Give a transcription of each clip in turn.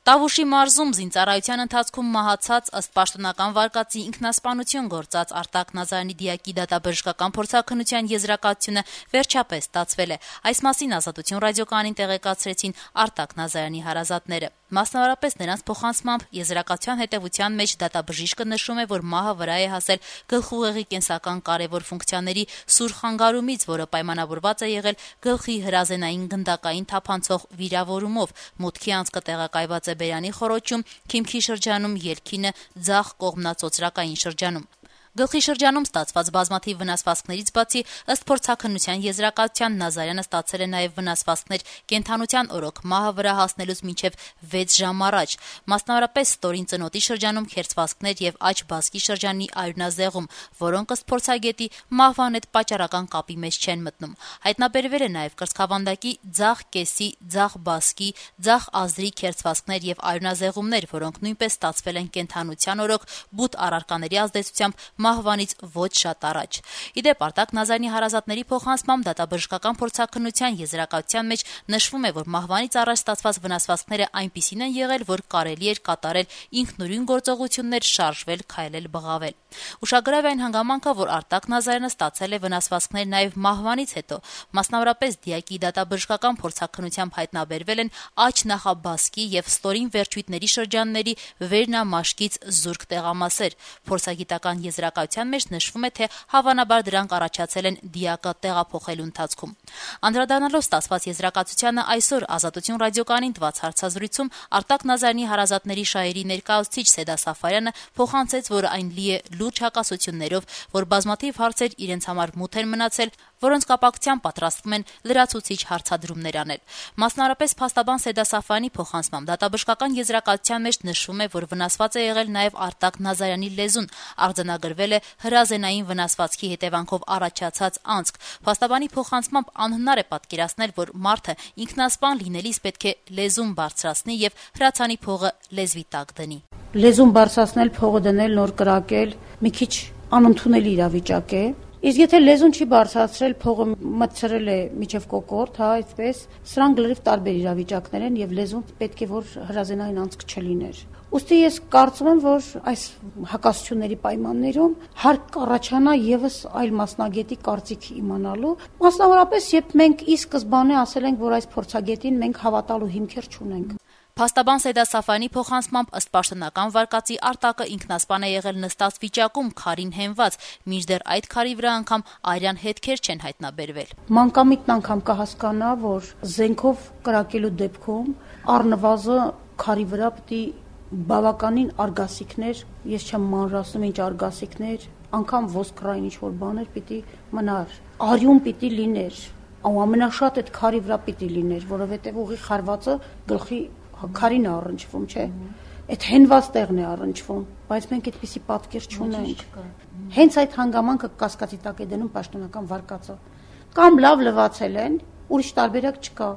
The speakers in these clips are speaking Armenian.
Տավուշի մարզում զինծառայության ընթացքում մահացած ըստ պաշտոնական վարկածի ինքնասպանություն գործած Արտակ Նազարյանի դիակի դատաբժշկական փորձաքննության եզրակացությունը վերջապես ստացվել է։ Այս մասին Ազատություն ռադիոկայանին տեղեկացրեցին Արտակ Նազարյանի հարազատները։ Մասնավորապես նրանց փոխանցմամբ եզրակացության հետևության մեջ դատաբժիշկը նշում է, որ մահը վրա է հասել գլխուղեղի կենսական կարևոր ֆունկցիաների սուր խանգարումից, որը պայմանավորված է եղել գլխի հրազենային գնդակային թափանցող վիրավորումով։ Մուտքի անցքը տեղակայված է բերանի խոռոչում, քիմքի շրջանում, ելքինը ձախ կողմնածոծրակային շրջանում։ Գլխի շրջանում ստացված բազմաթիվ վնասվածքներից բացի, ըստ փորձաքննության եզրակացության Նազարյանը ստացել է նաև վնասվածքներ կենդանության օրոք մահը վրա հասնելուց մինչև 6 ժամ առաջ, մասնավորապես ստորին ծնոտի շրջանում քերծվածքներ եւ աջ բազկի շրջանի արյունազեղում, որոնք ըստ փորձագետի մահվան հետ պատճառական կապի մեջ չեն մտնում։ Հայտնաբերվել է նաև կրծքավանդակի ձախ կեսի, ձախ բազկի, ձախ ազդրի քերծվածքներ եւ արյունազեղումներ, որոնք նույնպես ստացվել են կենդանության օրոք բութ առարկաների ազդեցությամբ մահվանից ոչ շատ առաջ։ Իդեպ Արտակ Նազարյանի հարազատների փոխանցմամբ դատաբժշկական փորձաքննության եզրակացության մեջ նշվում է, որ մահվանից առաջ ստացված վնասվածքները այնպիսին են եղել, որ կարելի էր կատարել ինքնուրույն գործողություններ, շարժվել, քայլել, բղավել։ Ուշագրավ է այն հանգամանքը, որ Արտակ Նազարյանը ստացել է վնասվածքներ նաև մահվանից հետո, մասնավորապես դիակի դատաբժշկական փորձաքննությամբ հայտնաբերվել են աջ նախաբազկի եւ ստորին վերջույթների շրջանների վերնամաշկից զուրկ տեղամասեր։ Փորձագիտական եզրակացության մեջ նշվում է, թե հավանաբար դրանք առաջացել են դիակը տեղափոխելու ընթացքում։ Անդրադառնալով ստացված եզրակացությանը այսօր Ազատություն ռադիոկայանին տված հարցազրույցում Արտակ Նազարյանի հարազատների շահերի ներկայացուցիչ Սեդա Սաֆարյանը փոխանցեց, որ այն լի է լուրջ հակասություններով, որ բազմաթիվ հարցեր իրենց համար մութ են մնացել, որոնց կապակցությամբ պատրաստվում են լրացուցիչ հարցադրումներ անել։ Մասնավորապես փաստաբան Սեդա Սաֆարյանի փոխանցմամբ դատաբժշկական եզրակացության մեջ նշվում է, որ վնասված է եղել նաև Արտակ Նազարյանի լեզուն, արձանագրվել է հրազենային վնասվածքի հետևանքով առաջացած անցք։ Փաստաբանի փոխանցմամբ անհնար է պատկերացնել, որ մարդը ինքնասպան լինելիս պետք է լեզուն բարձրացնի եւ հրացանի փողը լեզվի տակ դնի։ Լեզուն բարձրացնել, փողը դնել, նոր կրակել մի քիչ անընդունելի իրավիճակ է։ Իսկ եթե լեզուն չի բարձրացրել, փողը մտցրել է միջև կոկորդ, այսպես, սրանք լրիվ տարբեր իրավիճակներ են եւ լեզուն պետք է որ հրազենային անցք չլիներ։ Ուստի ես կարծում եմ, որ այս հակասությունների պայմաններում հարկ կառաջանա եւս այլ մասնագետի կարծիք իմանալու, մասնավորապես երբ մենք ի սկզբանե ասել ենք, որ այս փորձագետին մենք հավատալու հիմքեր չունենք։ Փաստաբան Սեդա Սաֆարյանի փոխանցմամբ ըստ պաշտոնական վարկածի Արտակը ինքնասպան է եղել նստած վիճակում քարին հենված, մինչդեռ այդ քարի վրա անգամ արյան հետքեր չեն հայտնաբերվել։ Մանկամիտն անգամ կհասկանա, որ զենքով կրակելու դեպքում առնվազն քարի վրա պետք է բավականին արգասիքներ, ես չեմ մանրացնում ինչ արգասիքներ, անգամ ոսկրային ինչ-որ բաներ պիտի մնար, արյուն պիտի լիներ, ամենաշատ այդ քարի վրա պիտի լիներ, որովհետև ուղի խարվածը գլխի քարին է առնչվում, չէ, այդ հենված տեղն է առնչվում, բայց մենք այդպիսի պատկեր չունենք։ Հենց այդ հանգամանքը կասկածի տակ է դնում պաշտոնական վարկածը։ Կամ լավ լվացել են, ուրիշ տարբերակ չկա,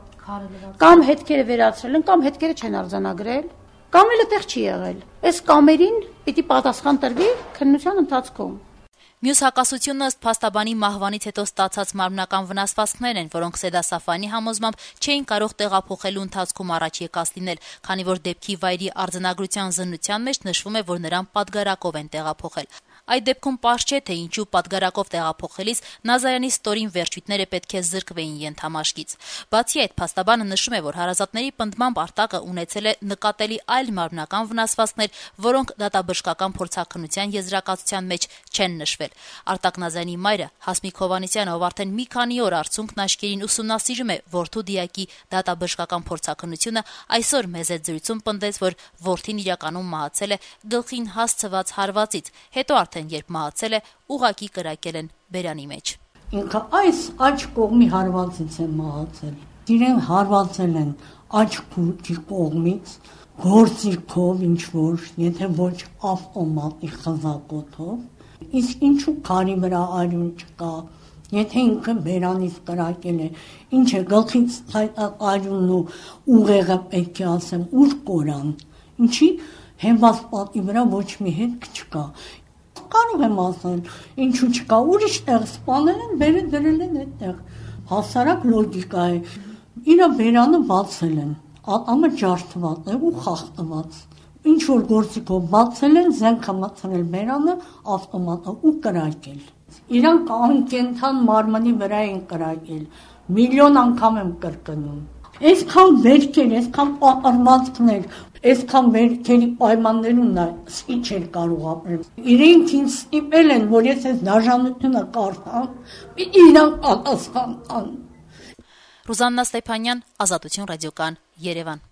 կամ հետքերը վերացրել են, կամ հետքերը չեն արձանագրել, կամ էլ այդտեղ չի եղել։ Այս կամերին պիտի պատասխան տրվի քննության ընթացքում։ Մյուս հակասությունը ըստ փաստաբանի մահվանից հետո ստացած մարմնական վնասվածքներ են, որոնք Սեդա Սաֆարյանի համոզմամբ չէին կարող տեղափոխելու ընթացքում առաջ եկած լինել, քանի որ դեպքի վայրի արձանագրության զննության մեջ նշվում է, որ նրան պատգարակով են տեղափոխել։ Այդ դեպքում պարզ չէ, թե ինչու պատգարակով տեղափոխելիս Նազարյանի ստորին վերջույթները պետք է զրկվեին ենթամաշկից։ Բացի այդ, փաստաբանը նշում է, որ հարազատների պնդմամբ Արտակը ունեցել է նկատելի այլ մարմնական վնասվածքներ, որոնք դատաբժշկական փորձաքննության եզրակացության մեջ չեն նշվել։ Արտակ Նազարյանի մայրը Հասմիկ Հովհաննիսյանը, ով արդեն մի քանի օր Արցունքն աչքերին ուսումնասիրում է որդու դիակի դատաբժշկական փորձաքննությունը, այսօր մեզ այդ զրույցում պնդեց, որ որդին իրականում մահացել է գլխին հասցված հարվածից, հետո արդեն երբ մահացել է, ուղղակի կրակել են բերանի մեջ։ Ինքը այս աջ կողմի հարվածից է մահացել։ Իրեն հարվածել են աջ քուրջի կողմից, գործիքով ինչ որ, եթե ոչ ավտոմատի խզակոթով, իսկ ինչու քարի վրա արյուն չկա, եթե ինքը բերանից կրակել է, ինչ է գլխից արյունն ու ուղեղը պետք է ասեմ, ուր կորան, ինչի հենված պատի վրա ոչ մի հետք չկա։ Կարող եմ ասել, ինչու չկա, ուրիշ տեղ սպանել են, բերել դրել են այդտեղ։ Հասարակ լոգիկա է։ Իրա բերանը բացել են, Ատամը ջարդված է ու խախտված։ Ինչ որ գործիքով բացել են, զենք մտցրել բերանը, ավտոմատը ու կրակել։ Իրանք անկենթան մարմնի վրա են կրակել։ Միլիոն անգամ եմ կրկնում։ Այսքան վերքեր, այսքան պատրվածքներ, այսքան վերքերի պայմաններում նա ինչ էր կարող ապրել։ Իրենք ինձ ստիպել են, որ ես այս դաժանությունը կարդամ, իրանք պատասխան տան։ Ռուզաննա Ստեփանյան, Ազատություն ռադիոկան, Երևան։